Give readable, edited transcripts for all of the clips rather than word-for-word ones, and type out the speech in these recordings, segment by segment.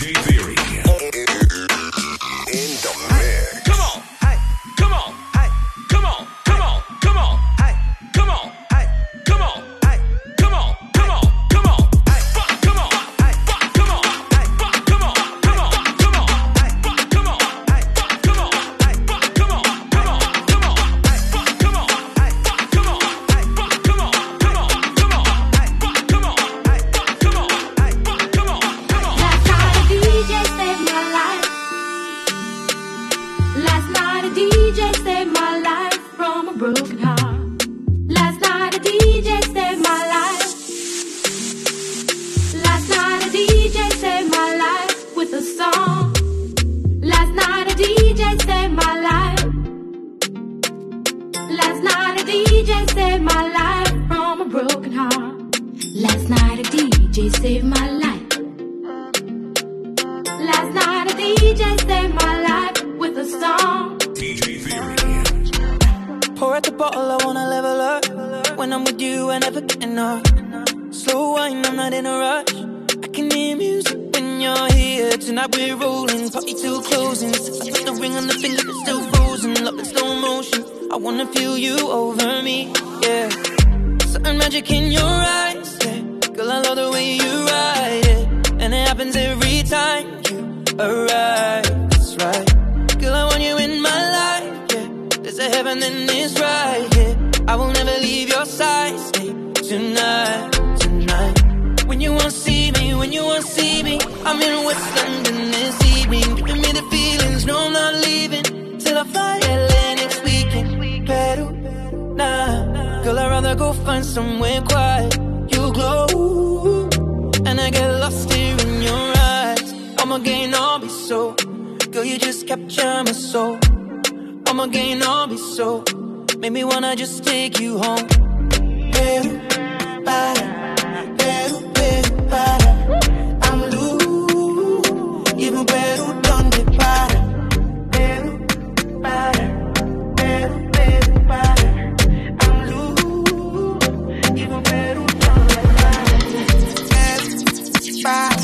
Theory. In the mix. Come on. Hey. Come on. Hey. Come on. Come on. Come on. Hey. Come on. Hey. Come on. Hey. Come on. Come on. Come on. Hey. Come on. Hey. Come on. Hey. Come on. Come on. Come on. Hey. Come on. Hey. Come on. Hey. Come on. Come on. Come on. Hey. Come on. Hey. Come on. Hey. Come on. Come on. Come on. Hey. Come on. Hey. Come on. Hey. Come on. Come on. Last night a DJ saved my life from a broken heart. Last night a DJ saved my life. Last night a DJ saved my life with a song. Last night a DJ saved my life. Last night a DJ saved my life from a broken heart. Last night a DJ saved my life. Last night a DJ saved my life with a song. DJ Theory. Pour out the bottle, I wanna level up. When I'm with you, I never get enough. Slow wine, I'm not in a rush. I can hear music when you're here. Tonight we're rolling, party till closing. I put the ring on the finger, it's still frozen. Love in slow motion, I wanna feel you over me, yeah. Certain magic in your eyes, yeah. Girl, I love the way you ride it, and it happens every time you arrive, that's right. Girl, I want you in my life, yeah. There's a heaven and it's right here, yeah. I will never leave your side, stay tonight, tonight. When you won't see me, when you won't see me, I'm in West London this evening, giving me the feelings, no I'm not leaving, till I fly LA next weekend. Peru, nah, girl I'd rather go find somewhere quiet. You glow, and I get lost here in your eyes. I'ma gain all be so, girl you just capture my soul. I'ma gain all be so, make me wanna just take you home. Peru, para, Peru, Peru, para. I'm loose, even Peru donde para. Peru, para, Peru, Peru, para. I'm loose, even Peru donde para. Peru, para.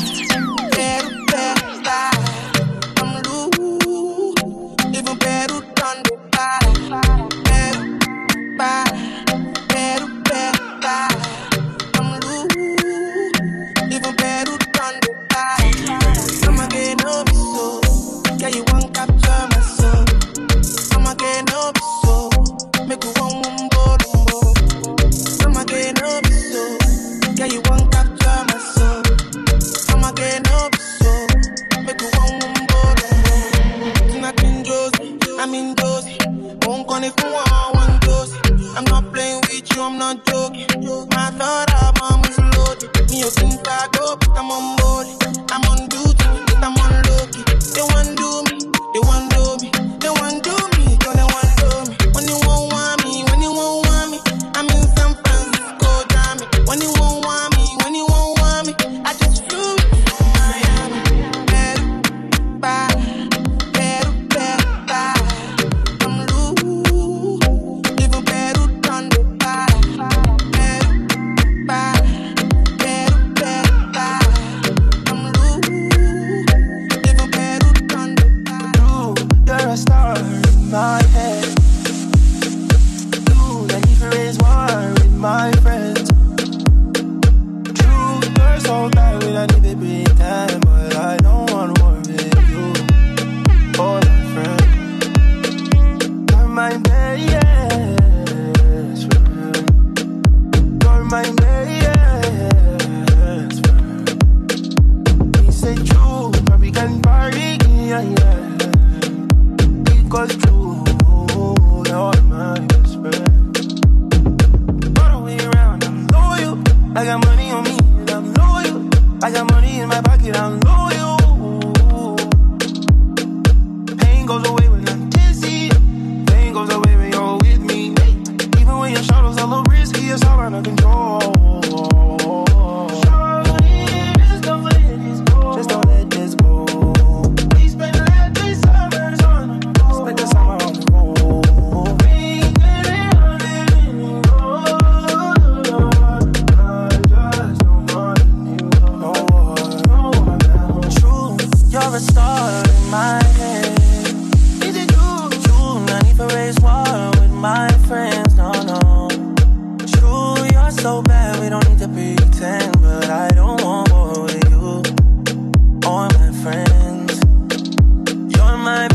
a star in my head. Is it you? No need for raise war with my friends, no. True, you're so bad, we don't need to pretend. But I don't want war with you or my friends. You're my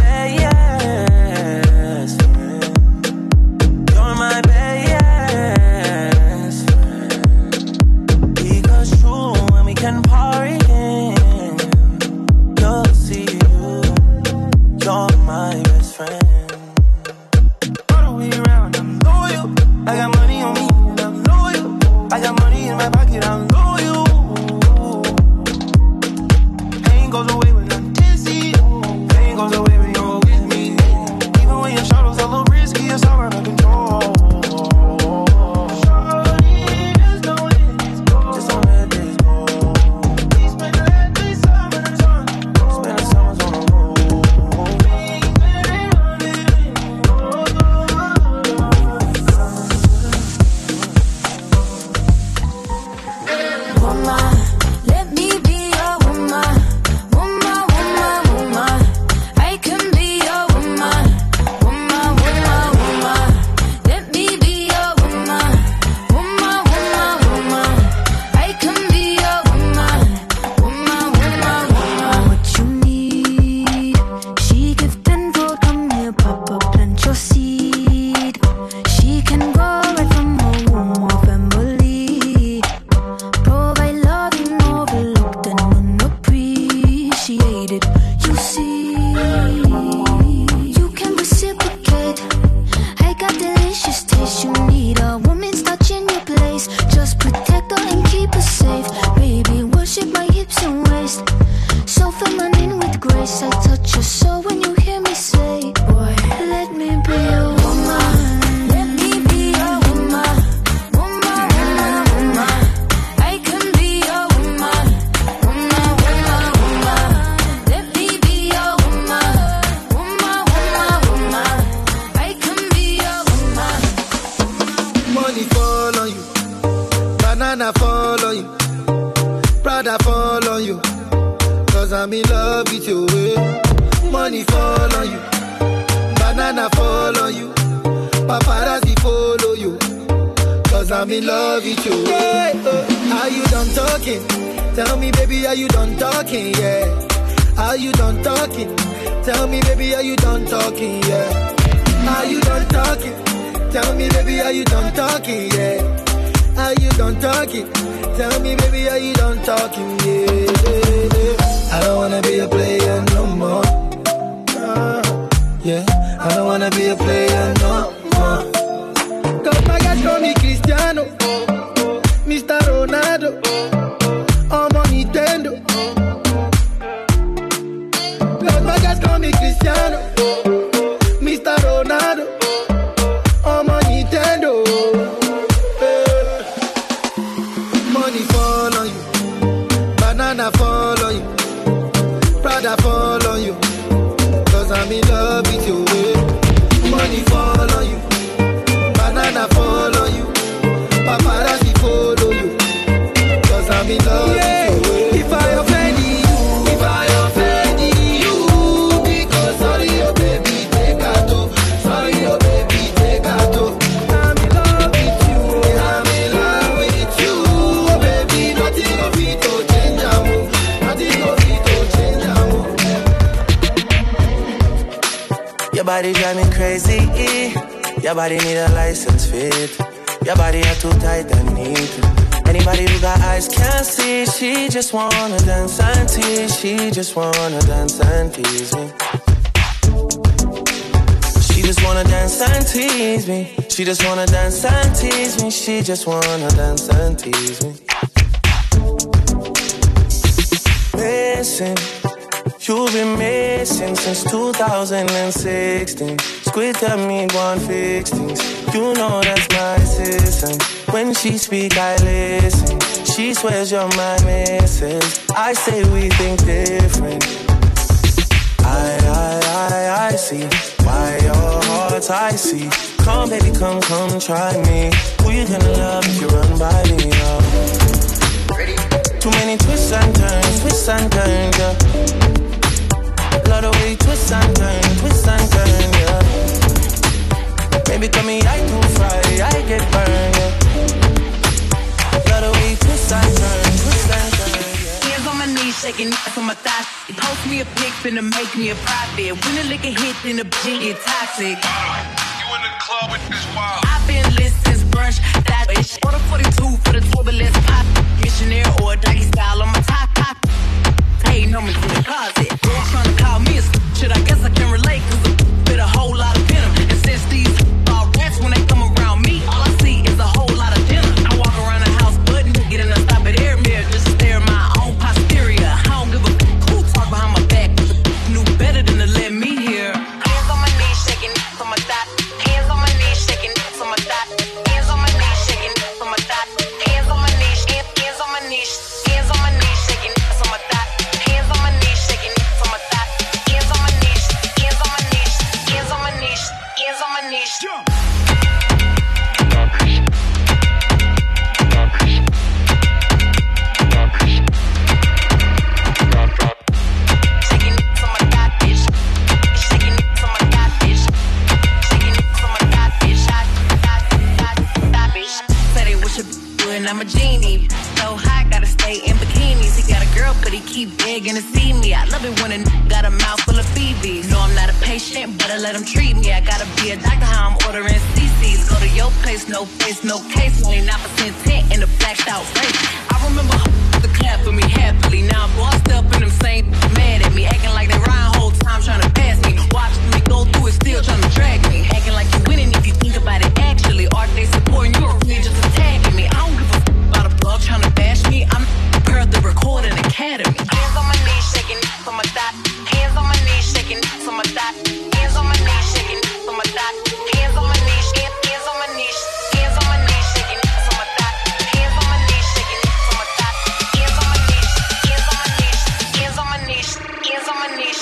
best friend. You're my best friend. Because true, when we can party again, you'll see you're my best friend. All the way around, I'm loyal. I got money on me, I'm loyal. I got money in my pocket, I'm loyal. Pain goes away when I'm dizzy. Pain goes away when you're with me. Even when your shadows a little risky, it's all out of control. Shorty, just don't let this go. Just don't let this go. We spend every summer in the sun. Spend the summers on the road. Woman, let me be your woman. Woman, woman, woman. I can be your woman. Woman, woman, woman. Let me be your woman. Woman, woman, woman. I can be your woman. Woman, woman, woman. What you need? She give tenfold, come here, Papa, plant your seed. She can go right from her womb of family. Provide love and overlooked and unappreciated. You see, you can reciprocate. I got delicious taste. You need a woman's touch in your place. Just protect her and keep her safe. Baby, worship my hips and waist. So feminine with grace. I touch your soul when you hear me say, boy, let me be your woman. Let me be your woman. Woman, woman, woman. I can be your woman. Woman, woman, woman. Let me be your woman. Woman, woman, woman. I can be your woman. Money fall on you, banana fall on you, Prada fall on you, cause I'm in love with you. Money fall on you, banana fall on you, paparazzi follow you, cause I'm in love with you. Are you done talking? Tell me baby, are you done talking? Yeah. Are you done talking? Tell me baby, are you done talking? Yeah. Are you done talking? Tell me baby, are you done talking? Yeah. Are you done talking? Tell me baby, are you done talking? Yeah. I don't wanna be a player no more. Yeah. I don't wanna be a player no more. Cause my guys call me Cristiano, Mr. Ronaldo, I'm on Nintendo. Cause my guys call me Cristiano, Mr. Ronaldo, I'm on Nintendo. Money fall on you, banana fall on you, Prada fall on you, cause I'm in love with you. Money fall on you, banana fall on you, paparazzi follow you, cause I'm in love with you. If I offend you, if I offend you, because sorry oh baby, take out. Sorry oh baby, take out. I'm in love with you, I'm in love with you, oh baby, nothing of it to change a move, nothing of it to change a move. Your body drive me crazy. Your body need a license fit. Your body are too tight and neat. Anybody who got eyes can't see. She just wanna dance and tease. She just wanna dance and tease me. She just wanna dance and tease me. She just wanna dance and tease me. She just wanna dance and tease me. Missing, you've been missing since 2016. Squid tell me one fix things. You know that's my system. When she speak, I listen. She swears you're my missus. I say we think different. I see why your heart's icy. Come, baby, come, try me. Who you gonna love if you run by me, oh? Too many twists and turns, yeah. Love the way you twist and turn, yeah. Maybe call me I too fry, I get burned, yeah. Love the way you twist and turn, yeah. Hands on my knees, shaking ass on my thighs. Post me a pic, finna make me a profit. When the liquor hit, then the bitch get toxic. You in the club with this wild. I've been lit since brunch, that bitch. Order 42 for the turbulence pop. Missionary or doggy style on my top. Hey, no me from the closet. Girl tryna call me a shit, I guess I can relate. Cause I'm with a whole lot of venom. And since these all rats, when they come around me, all I see is a whole lot of dinner. I walk around the house button, get in a stop at air mirror, just to stare at my own posterior. I don't give a who talk behind my back. Knew better than to let me hear. Hands on my knees, shaking ass on my thigh. Hands on my knees, shaking ass on my thigh. Hands on my knees, shaking ass on my thigh. Hands on my knees, hands on my knees, hands on my knees, shaking ass on my thigh. Hands on my knees, shaking ass on my thigh. Hands on my knees, hands on my knees, hands on my knees, hands on my knees. I'm a genie, so hot, gotta stay in bikinis. He got a girl, but he keep begging to see me. I love it when a got a mouth full of Phoebes. No, I'm not a patient, but I let him treat me. I gotta be a doctor, how I'm ordering CCs. Go to your place, no face, no case. 29% tint in the blacked out race. I remember the clap for me happily. Now I'm bossed up and them same mad at me, acting like they rhyme whole time trying to pass me. Watching me go through it, still trying to drag me. Acting like you winning if you think about it actually. Are they supporting you or really just attacking me? I don't give a about a blog trying to bash me. I'm per the Recording Academy. Hands on my knees, shaking on my thigh. Hands on my knees, shaking on my thigh. Hands on my knees, shaking on my thigh. Hands on my knees, hands on my knees, hands on my knees, shaking on my thigh. Hands on my knees, shaking on my thigh. Hands on my knees, hands on my knees, hands on my knees, hands on my knees.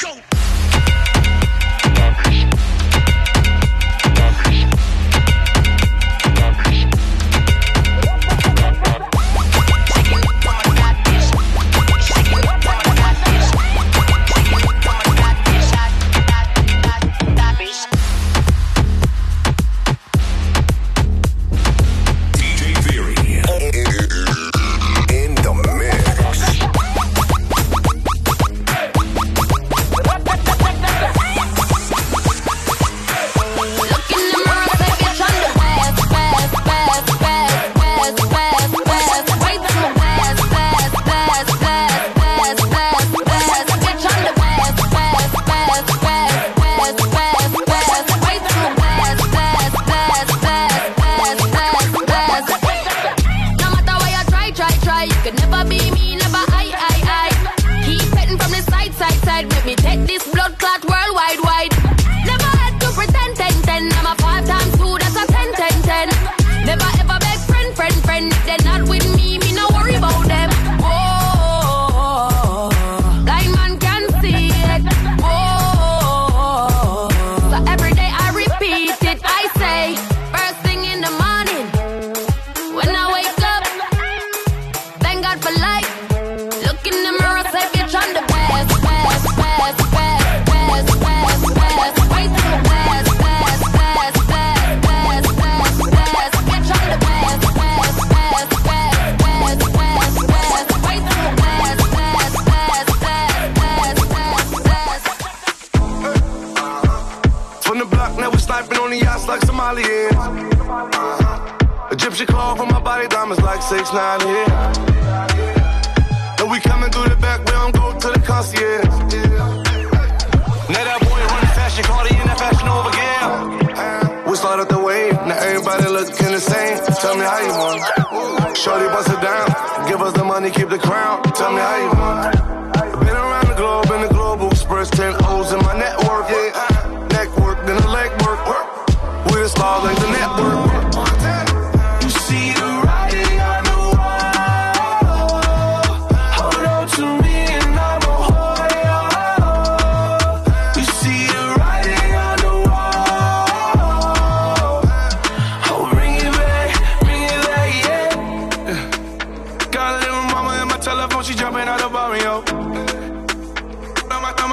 Egyptian cloth on my body, diamonds like 6'9" here. And we coming through the back, we don't go to the concierge. Now that boy running fashion, Cardi in that fashion over again. We started the wave, now everybody looking the same. Tell me how you want. Shorty bust it down, give us the money, keep the crown. Tell me how you want. Been around the globe in the global express, 10 O's in my network, yeah. Neck work, then the leg work. We the stars like the network. You see the writing on the wall. Hold on to me and I will hold you. You see the writing on the wall. Oh, bring it back, yeah. Got a little mama in my telephone, she jumping out of barrio.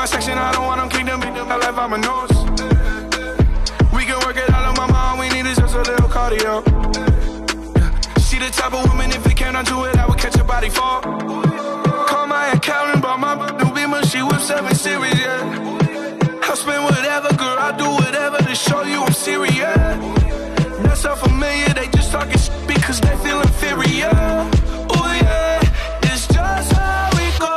my section, I don't want them kingdom. My life, I'm a nose. We can work it out on my mom. We need is just a little cardio. She the type of woman, if it came down to it, I would catch a body fall. Call my accountant, bought my new Beamer, she was 7 Series, yeah. I'll spend whatever, girl, I'll do whatever to show you I'm serious. Not so familiar, they just talking shit because they feel inferior. Oh yeah, it's just how we go.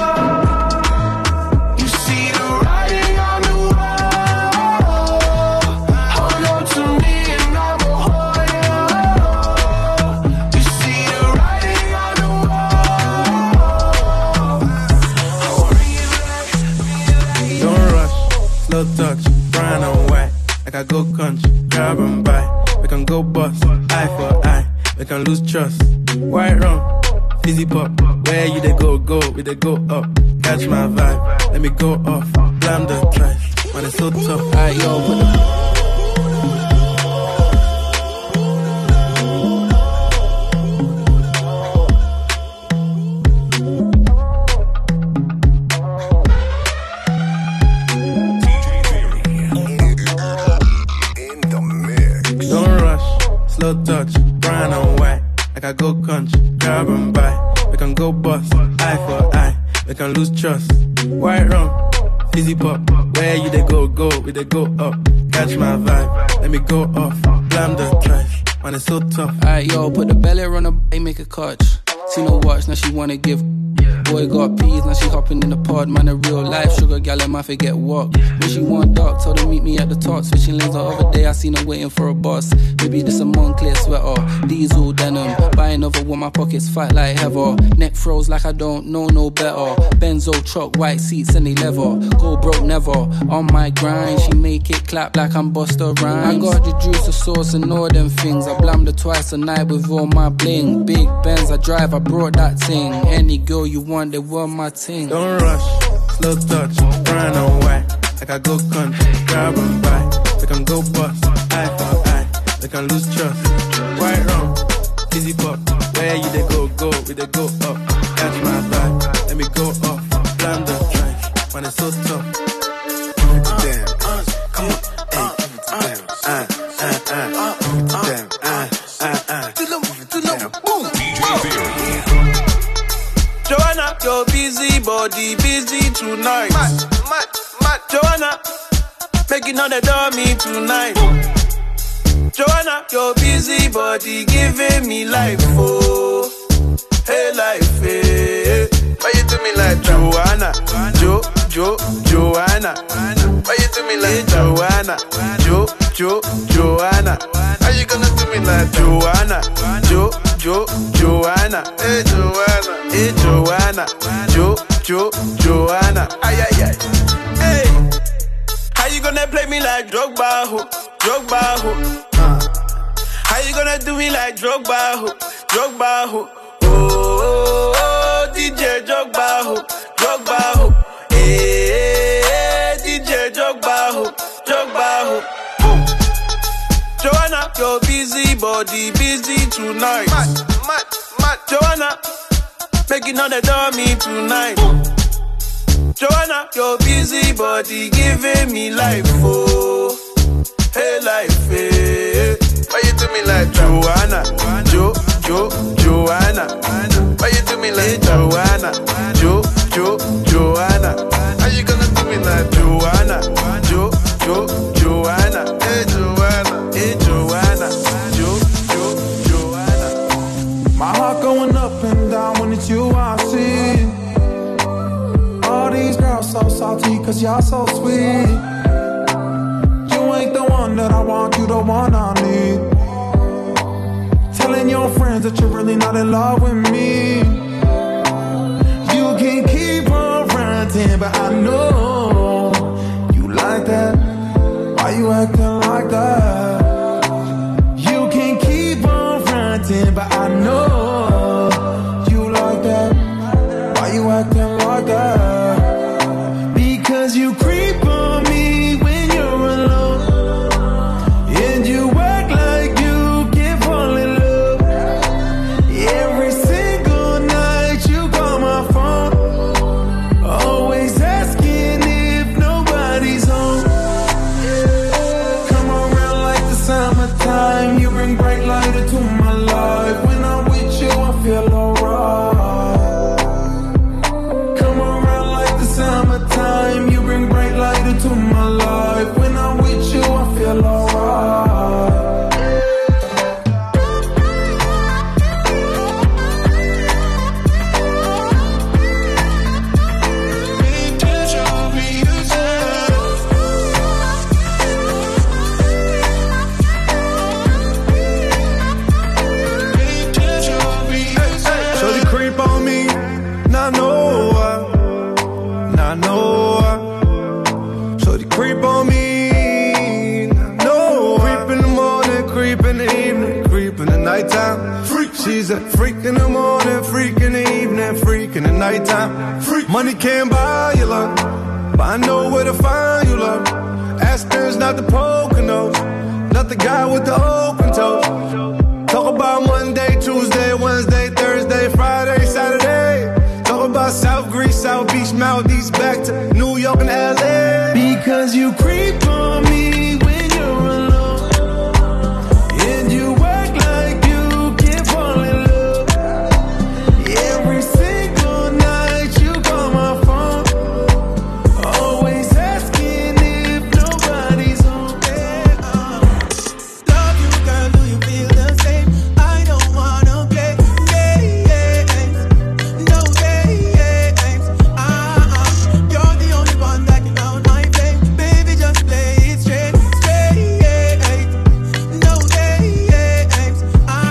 You see the writing on the wall. Hold on to me and I'm a hold you. You see the writing on the wall. I'll bring it back. Don't rush, slow touch, brown and white. Like I go country, grab and buy. We can go bust, eye for eye. We can lose trust. White rum, fizzy pop. Where you they go, we they go up. Catch my vibe, let me go off. Blam the trash, man it's so tough. Alright, yo, put the slow touch, brown and white. Like I go country, grab and buy. We can go bust, eye for eye. We can lose trust. White rum, fizzy pop. Where you they go, we they go up. Catch my vibe, let me go off. Blam the trash, man it's so tough. Alright, yo, put the belly on the bay, make a catch. See no watch, now she wanna give. Boy got peas, now she hopping in the pod. Man, a real life sugar gal, and my forget what. When she want dark, told her meet me at the top. Switching lanes the other day, I seen her waiting for a bus. Maybe this a Moncler sweater, diesel denim. Buying over with my pockets fight like heather. Neck froze like I don't know no better. Benzo truck, white seats and they leather. Go broke never, on my grind. She make it clap like I'm Busta Rhymes. I got the juice, the sauce and all them things. I blammed her twice a night with all my bling. Big Benz I drive, I brought that thing. Any girl you want, they were my team. Don't rush, slow touch, brown and white. Like I go country, grab and buy. We can go bust, eye for eye. We can lose trust. White rum, fizzy pop. Where you they go, we they go up. Catch my vibe, let me go off. Blam the trash, man it's so tough. Damn, come on, Joanna, your busy body, busy tonight. Mad, Joanna, making all the dummy tonight. Joanna, your busy body, giving me life, oh, hey life, hey. Why you do me like Joanna, Joanna? Why you do me like Joanna, Joanna? How you gonna do me like Joanna, Joanna? Hey Joanna, hey Joanna, Joanna? Ay ay ay, hey. How you gonna play me like Drogba, ho? How you gonna do me like Drogba, ho? Oh, DJ Drogba, ho. Hey, DJ Drogba, ho. Joanna, your busy body, busy tonight. Mad, Joanna, making all the dummy tonight. Joanna, your busy body, giving me life, oh, hey life, hey. Why you do me like Joanna, Joanna? Why you do me like Joanna, Joanna? How you gonna do me like Joanna, Joanna? Hey Joanna, Joanna. My heart going up and down when it's you I see. All these girls so salty cause y'all so sweet. You ain't the one that I want, you the one I need. Telling your friends that you're really not in love with me. You can keep on ranting, but I know you like that. Why you acting like that? You can keep on ranting, but I know you like that. Why you acting like that? Because you creep on me when you're alone, and you act like you can't fall in love. Every single night you call my phone, always asking into my life. When I'm with you, I feel alright. She's a freak in the morning, freak in the evening, freak in the nighttime. Freak. Money can't buy you love, but I know where to find you love. Aspen's not the Poconos, not the guy with the open toes. Talk about Monday, Tuesday, Wednesday, Thursday, Friday, Saturday. Talk about South Greece, South Beach, Maldives, back to New York and LA. Because you creep on me when you're alone, and you act like you can't fall in love. Every single night you call my phone, always asking if nobody's home. Love you, girl, do you feel the same? I don't wanna play games, no games. You're the only one that can out my flame. Baby, just play it straight, no games.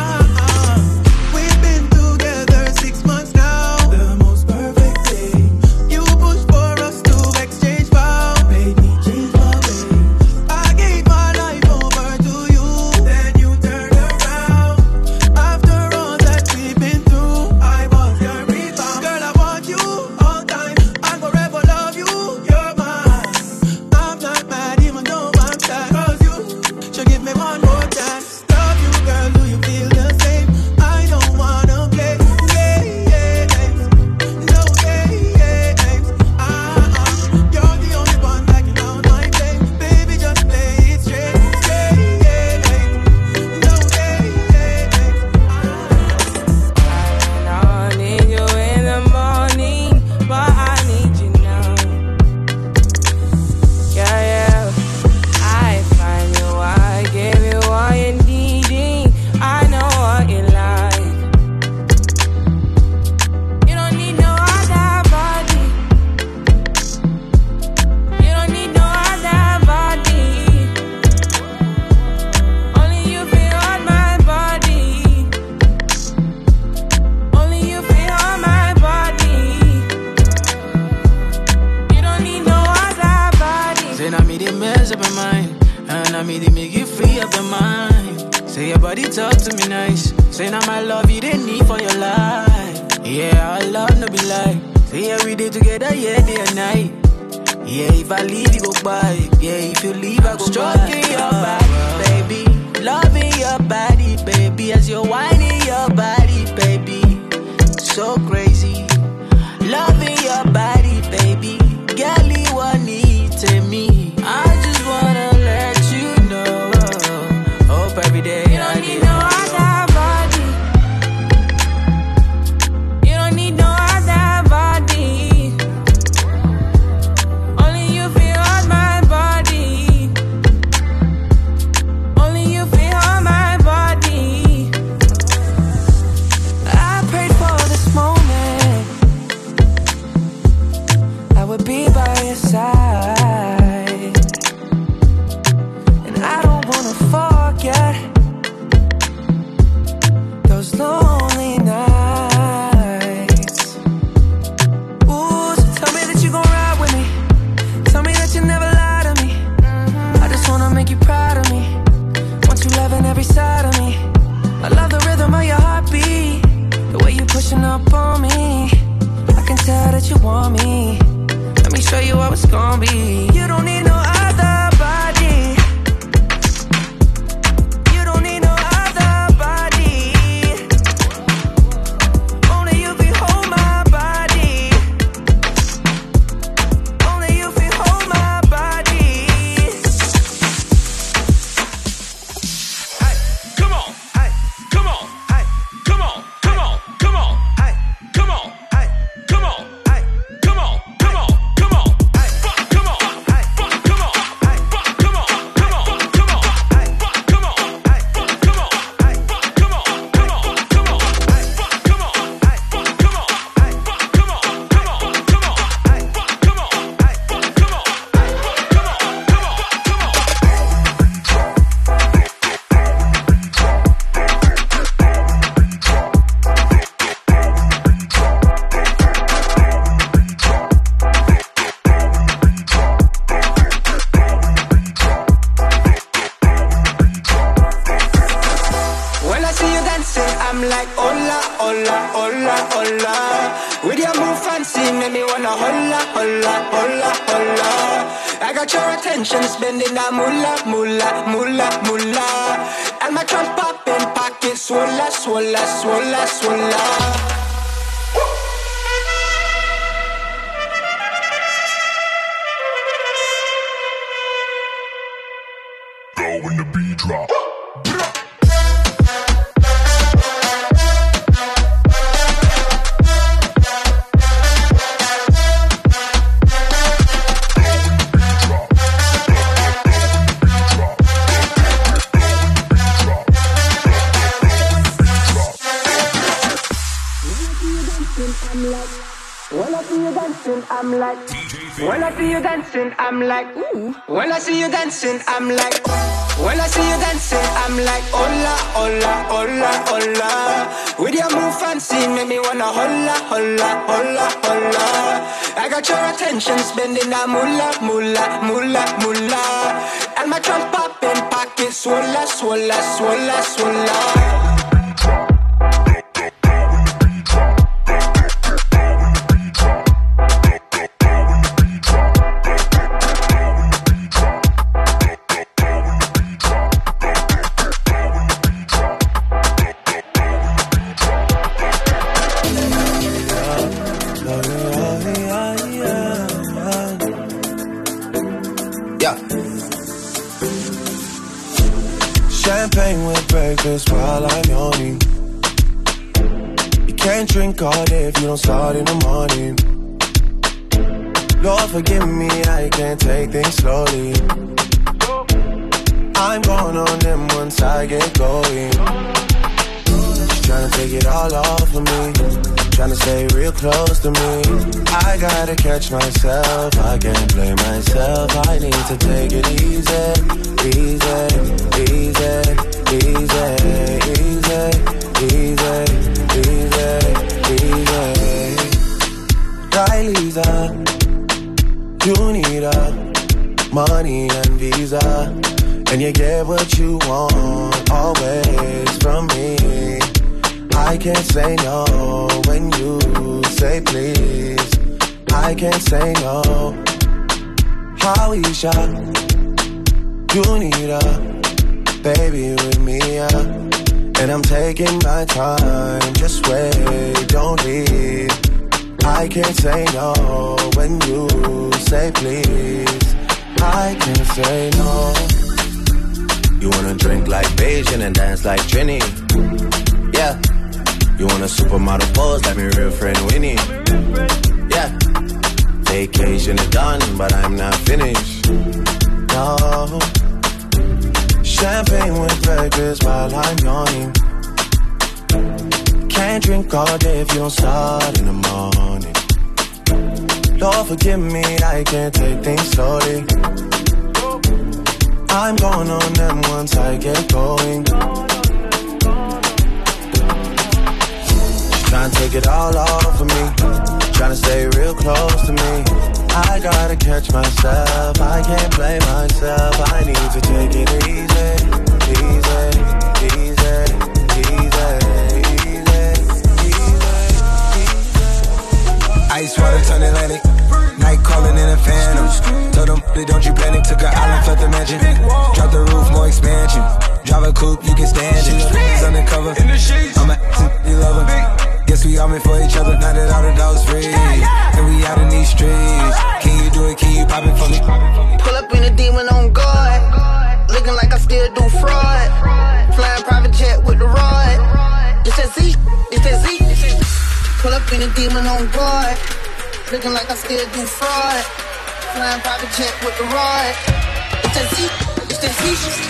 We've been together 6 months now, the most perfect thing. You pushed for us to exchange vows, made me change my ways. I gave my life over to you, then you turned around. After all that we've been through, I was your rebound. Girl, I want you all time, I'll forever love you, you're mine. I'm not mad even though I'm sad, 'cause you should give me one more chance. Love you, girl, do you feel the same? I don't wanna play games, no games. You're the only one that can out my flame. Baby, just play it straight, no games. I need you in the morning, but I need you now. Yeah, yeah. I find you, I give you all you needing. I know what you like. You don't need no other body. You don't need no other body. Only you feel on my body. Only you feel on my body. You don't need no other body. Say now me they mess up my mind, and I me they make you free up your mind. Say your body talk to me nice. Say now my love you didn't need for your life. Yeah, our love no be lie. Say yeah we did together, yeah, day and night. Yeah, if I leave you go by. Yeah, if you leave I go stroking your body, baby. Loving your body, baby. As you're whining your body, baby. So crazy. Loving your body, baby. Girl, you want need to me. I just wanna let you know. Hope every day You don't need no other body. You don't need no other body. Only you feel on my body. Only you feel on my body. I prayed for this moment. I would be by your side, and I don't wanna forget those lonely nights. Ooh, so tell me that you gon' ride with me. Tell me that you never lie to me. I just wanna make you proud of me. Want you loving every side of me. I love the rhythm of your heartbeat, the way you pushing up on me. I can tell that you want me. Let me show you how it's gon' be. You don't need no other body. You don't need no other body. Only you can hold my body. Only you can hold my body. Hey, come on, hey, come on, hey, come on, come on, come on, hey, come on, hey, come on, hey, come on, come on, come on, hey, come on, wanna holla, holla, holla, holla. I got your attention, spending that moolah, moolah, moolah, moolah. And my trunk popping, pocket swolla, swolla, swolla, swolla. When the beat drop. I'm like, when I see you dancing, I'm like, ooh. When I see you dancing, I'm like, when I see you dancing, I'm like, hola, hola, hola, hola. With your move fancy, make me wanna holla, holla, holla, holla. I got your attention, spending that moolah, moolah, moolah, moolah. And my trunk popping, pocket swolla, swolla, swolla, swolla. Champagne with breakfast while I'm yawning. You can't drink all day if you don't start in the morning. Lord forgive me, I can't take things slowly. I'm going on them once I get going. She's trying to take it all off of me, trying to stay real close to me. I gotta catch myself, I can't blame myself. I need to take it easy, easy, easy, easy, easy, easy, easy, easy. Kylie's up, you need money and visa, and you get what you want always from me. I can't say no when you say please. I can't say no. Howeisha, you need a baby with me, and I'm taking my time. Just wait, don't leave. I can't say no when you say please. I can't say no. You wanna drink like Beijing and dance like Trini? Yeah. You want a supermodel pose like my real friend Winnie? Yeah. Vacation is done, but I'm not finished. No. Champagne with breakfast while I'm yawning. Can't drink all day if you don't start in the morning. Lord forgive me, I can't take things slowly. I'm going on them once I get going. Trying to take it all off of me, trying to stay real close to me. I gotta catch myself, I can't blame myself. I need to take it easy, easy, easy, easy, easy. Ice water turn Atlantic, night calling in a phantom. Told them, don't you panic, took an island, felt the mansion. Drop the roof, more expansion. Drive a coupe, you can stand it. He's undercover, I'm a you love him. Guess we all meant for each other, now that all the dogs free. And we out in these streets. Can you do it, can you pop it for me? Pull up in a demon on guard, looking like I still do fraud. Flying private jet with the rod. It's that Z, it's that Z. Pull up in a demon on guard, looking like I still do fraud. Flying private jet with the rod. It's that Z, it's that Z.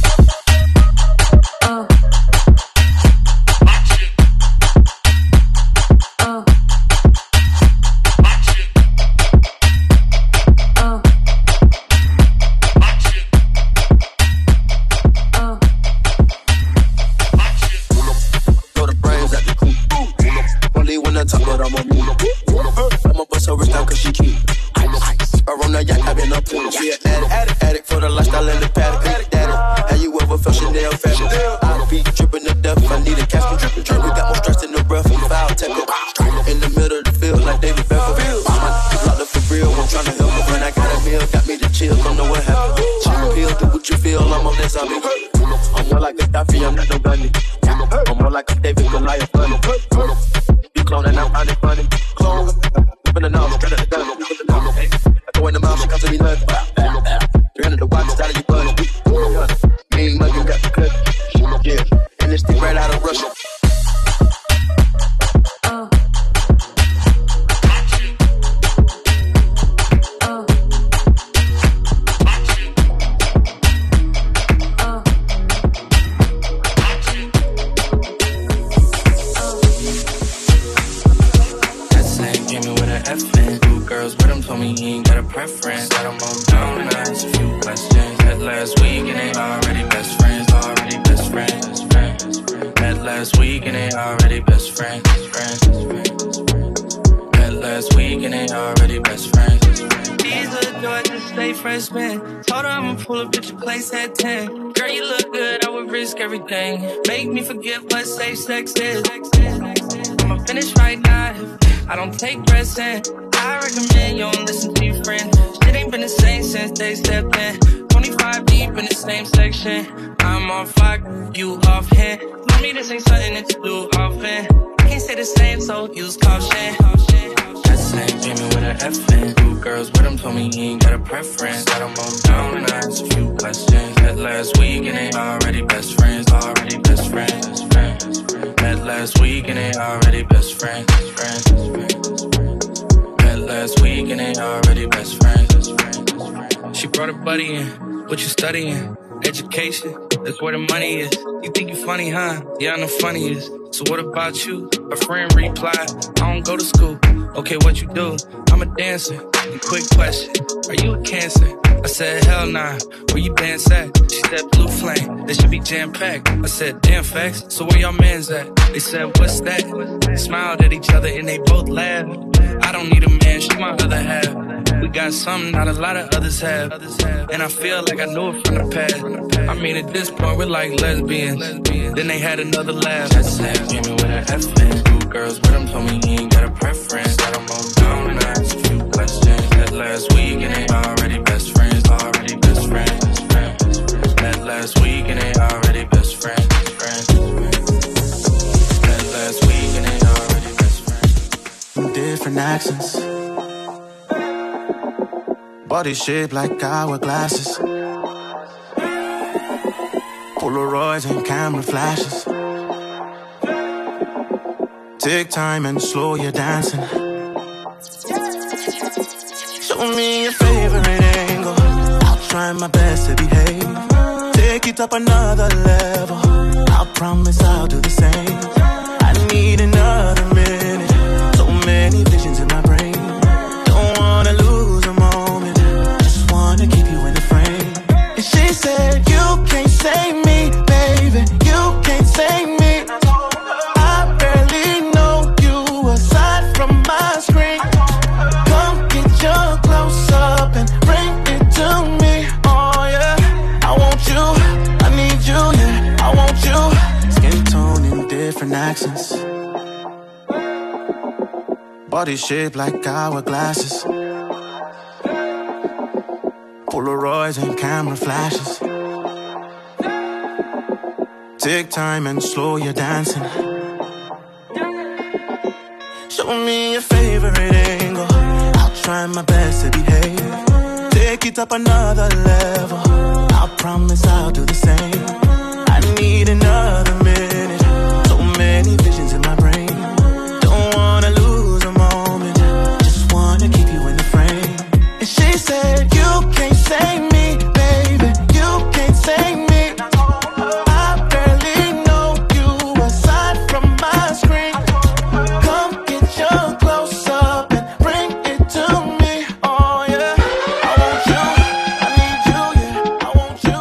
I'ma bust her wrist down cause she cute. Or on the yacht, I've been up. She an addict for the lifestyle and the paddock. Daddy, have you ever felt Chanel fabric? I be dripping to death, I need a casket dripping. We got more stress in the rough, foul tech. In the middle of the field like David Beckham. tryna help a friend. I got a meal, got me the chill, don't know what happened. Pop a pill, do what you feel, I'm on this, I'm more like a Gaddafi, I'm not no gunny. I'm more like a David Goliath funny. You cloning, I'm finding funny. Clone, from the nose, cut the gun. I go in the mouth, she comes to me nuts. 300 the watch, out of your buddy. Mean muggin' got the cut. Yeah, and this thing right out of Russia. Girls with him told me he ain't got a preference. Got him on down, asked a few questions. Met last week and they already best friends. Already best friends. Met last week and they already best friends. Met last week and they already best friends. These little Georgia State freshmen. Told her I'ma pull up at your place at 10. Girl, you look good, I would risk everything. Make me forget what safe sex is. I'ma finish right now if I don't take present. I recommend you don't listen to your friends. Shit ain't been the same since they stepped in. 25 deep in the same section. I'm on fire, you off hand. Tell me this ain't something that you do often. I can't say the same, so use caution. Same Jimmy with an F in. Two girls with him told me he ain't got a preference. Got him on down and asked a few questions. Met last week and they already best friends. Already best friends. Met last week and they already best friends. Met last week and they already best friends. She brought her buddy in. What you studying? Education. That's where the money is. You think you funny, huh? Yeah, I'm the funniest. So what about you? A friend replied, I don't go to school. Okay, what you do? I'm a dancer. And quick question, are you a Cancer? I said, hell nah. Where you dance at? She said, Blue Flame. They should be jam-packed. I said, damn facts. So where y'all mans at? They said, what's that? Smiled at each other and they both laughed. I don't need a man, she my other half. We got something not a lot of others have. And I feel like I knew it from the past. I mean, at this point, we're like lesbians. Then they had another laugh. That's Sam Jimmy with an F in. Two girls with him told me he ain't got a preference. Got him on down and asked a few questions. Met last week and they already best friends. Already best friends. Met last week and they already best friends. Met last week and they already best friends. Different accents. Body shaped like hourglasses. Polaroids and camera flashes. Take time and slow your dancing. Show me your favorite angle. I'll try my best to behave. Take it up another level. I promise I'll do the same. I need another minute. So many visions in my brain. Don't wanna lose a moment. Just wanna keep you in the frame. And she said, you can't save me, baby. You can't save me. I barely know you aside from my screen. Come get your close up and bring it to me. Oh yeah, I want you, I need you, yeah, I want you. Skin tone in different accents. Body shaped like hourglasses. Polaroids and camera flashes. Take time and slow your dancing. Show me your favorite angle. I'll try my best to behave. Take it up another level. I promise I'll do the same. I need another minute. So many visions in my brain. Don't wanna lose a moment. Just wanna keep you in the frame. And she said, you can't save me, baby. You can't save me. I barely know you aside from my screen. Come get your close up and bring it to me. Oh yeah, I want you, I need you, yeah, I want you.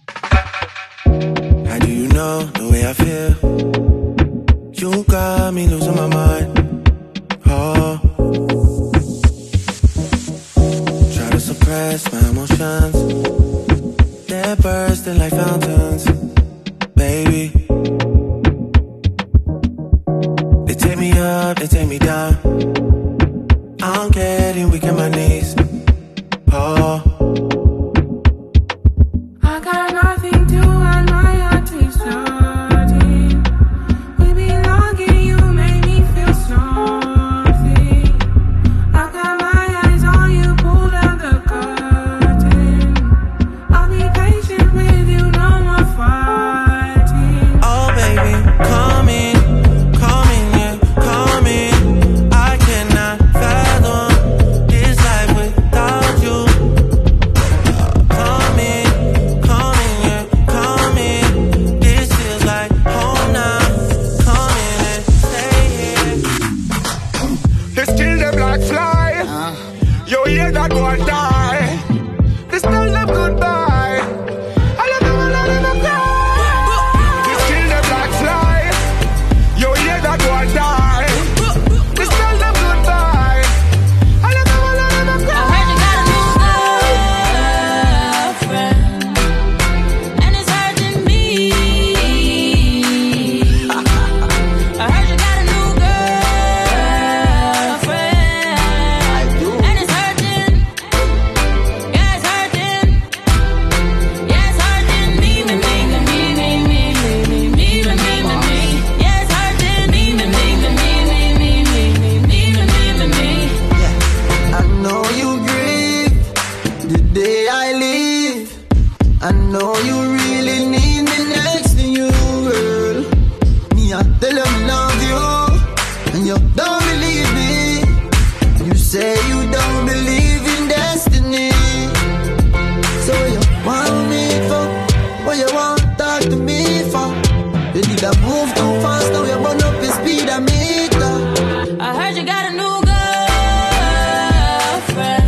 How do you know the way I feel? You got me losing my mind. Oh, try to suppress my emotions. They're bursting like fountains, baby. They take me up, they take me down. I'm getting weak in my knees. day I leave, I know you really need me next to you, girl. Me, I tell you I love you, and you don't believe me. You say you don't believe in destiny. So you want me for what you want to talk to me for? You need to move too fast, now you burn up the speed of meter. I heard you got a new girlfriend.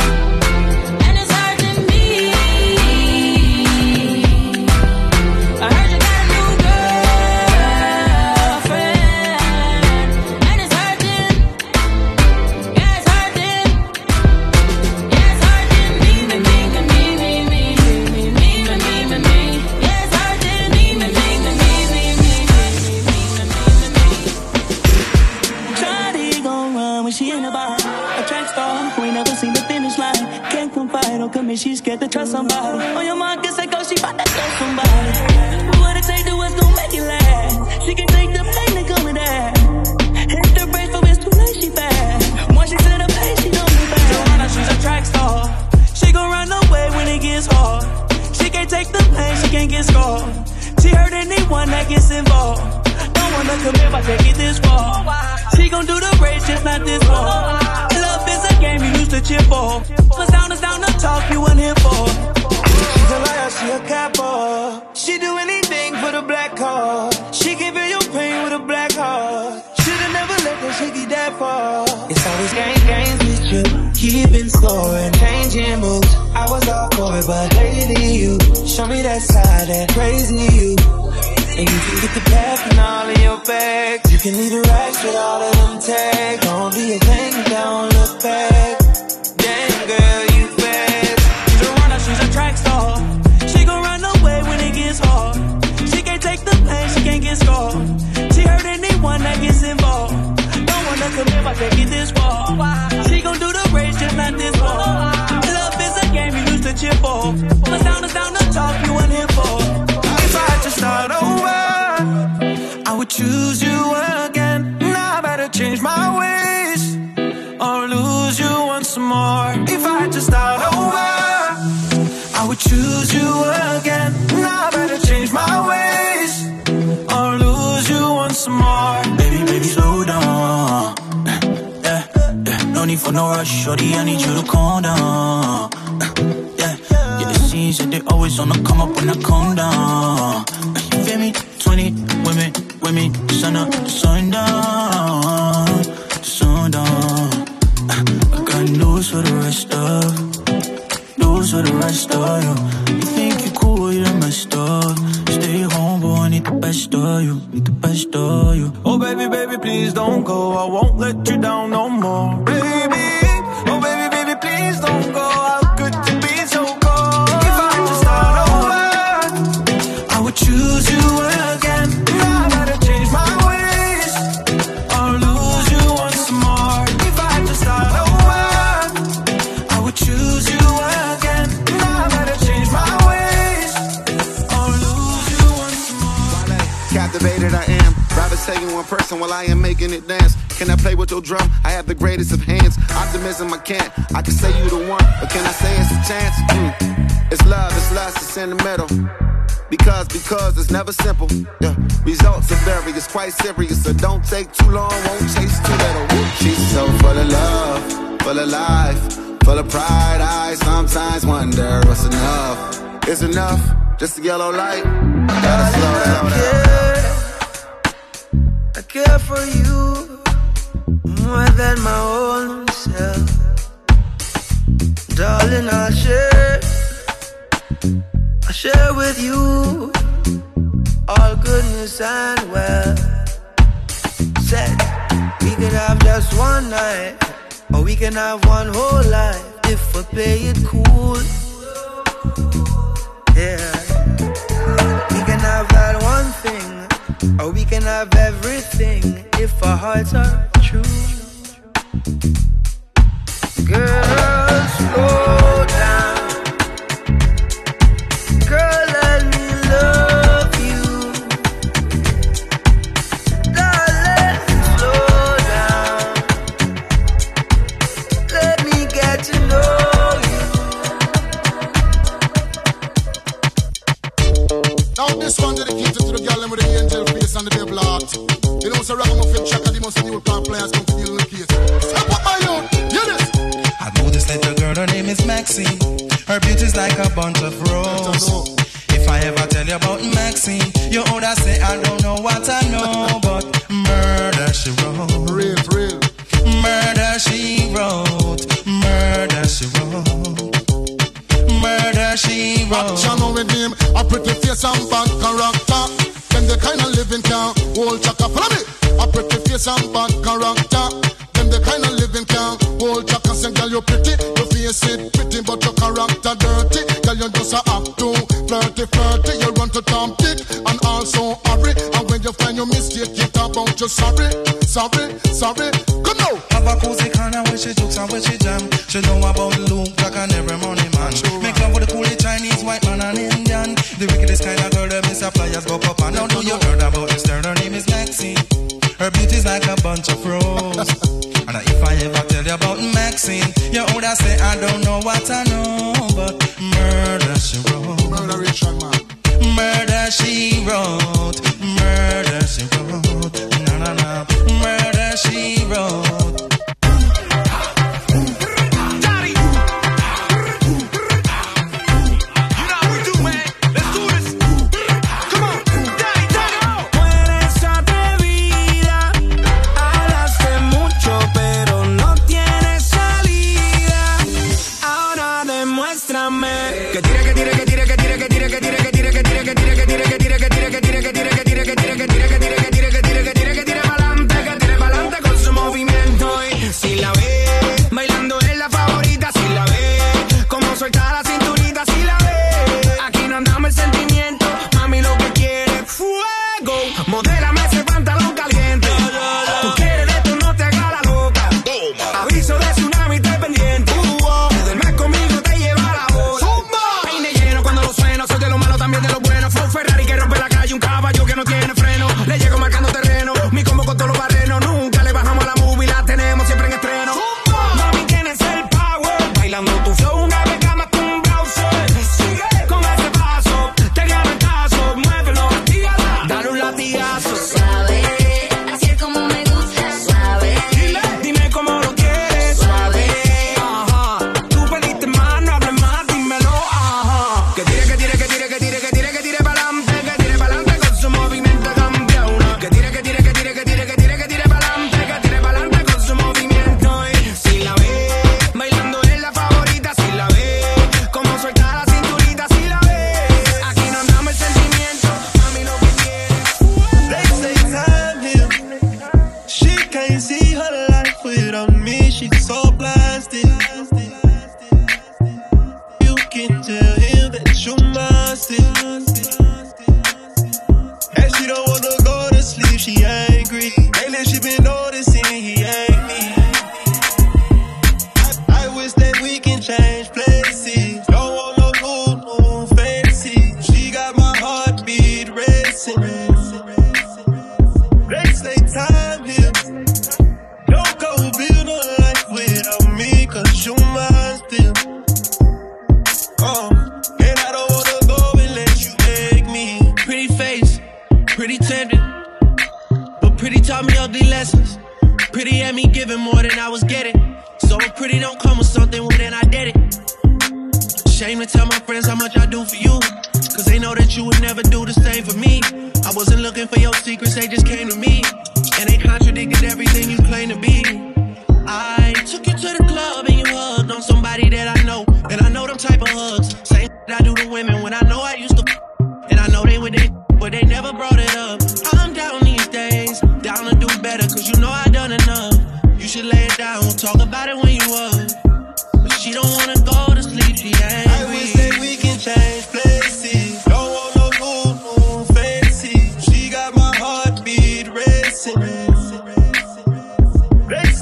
She's scared to trust somebody. On your mind, guess I go, she bout to trust somebody. What it take to what's gonna make it last? She can take the pain that come with that. Hit the brakes, but it's too late, she fast. Once she set the pace, she don't be back. Joanna, she's a track star. She gon' run away when it gets hard. She can't take the pain, she can't get scarred. She hurt anyone that gets involved. Don't wanna commit, but take it this far. She gon' do the race, just not this far. Love is a game you used to cheer for. What's down is down to talk, you weren't here for. She's a liar, she a capo. She do anything for the black card. She can feel your pain with a black heart. Should've never let that shit get that far. It's always games with you, keeping score and changing moves. I was all for it, but lately you show me that side, that crazy you. And you can get the path and all in your bag. You can leave the racks with all of them tags. Don't be a thing, don't look back. Damn girl, you fast. Joanna, she's a track star. She gon' run away when it gets hard. She can't take the pain, she can't get scarred. She hurt anyone that gets involved. Don't wanna commit, but take it this far. She gon' do the race, just not this far. Love is a game you used to cheer for. What's down is down to talk, you weren't here for. If I had to start over, I would choose you again. Now I better change my ways or lose you once more. If I had to start over, I would choose you again. Now I better change my ways or lose you once more. Baby, slow down. No need for no rush, shorty, I need you to calm down. It seems that they always on the come up when I calm down. You feel me? 20 women, sun up, sundown, sundown. I got news for the rest of you. You think you cool, you're messed up. Stay home, boy, I need the best of you, Oh baby, please don't go. I won't let you down no more. Baby, oh baby, please don't go. How could you be so cold? If I had to start over, I would choose you again. Now I gotta change my ways or lose you once more. If I had to start over, I would choose you again. Now I gotta change my ways or lose you once more. Captivated I am. Rather say you one person while I am making it dance. Can I play with your drum? I have the greatest of hands. Optimism I can't. I can say you the one, but can I say it's a chance? It's love, it's lust, it's in the middle. Because it's never simple. Yeah. Results are various, quite serious. So don't take too long, won't chase too little. She's so full of love, full of life, full of pride. I sometimes wonder what's enough. Is enough just a yellow light? I gotta slow down. I care for you more than my own self. Darling, I'll share with you all goodness and wealth. Said we could have just one night, or we can have one whole life if we play it cool. Yeah, we can have that one thing, or we can have everything if our hearts are true. Girl, slow down. Girl, let me love you. Darling, slow down. Let me get to know you. must a ragamuffin track and the most new plant players come to deal with the case. Step up my youth, hear this. I know this little girl, her name is Maxine. Her beauty's like a bunch of roses. If I ever tell you about Maxine, you would say I don't know what I know, but murder she wrote. Real. Murder she wrote. Murder she wrote. Murder she wrote. Action with him, a pretty face and bad character. Them the kind of living can hold chaka. Follow me. A pretty face and bad character. Them the kind of living can hold chaka. Say girl you pretty, your face it pretty, but your character dirty. Girl you just a act too flirty. You run to Tom Dick and also hurry. And when you find your mistake, you talk about you sorry. Come now. Have a cozy corner where she jokes and where she jam. She know about Luke Jack and every money man. Make love with the coolie Chinese, white man and Indian. The wickedest kind of girl that Miss Flyers go up and down. Know you heard about this girl, her name is Maxine. Her beauty's like a bunch of roses. And if I ever tell you about Maxine, you would say I don't know what I know, but murder she wrote. Murderation man. Murder she wrote. Murder she wrote. Na. Murder she wrote.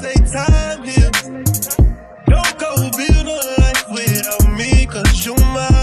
Don't go build a life without me, 'cause you my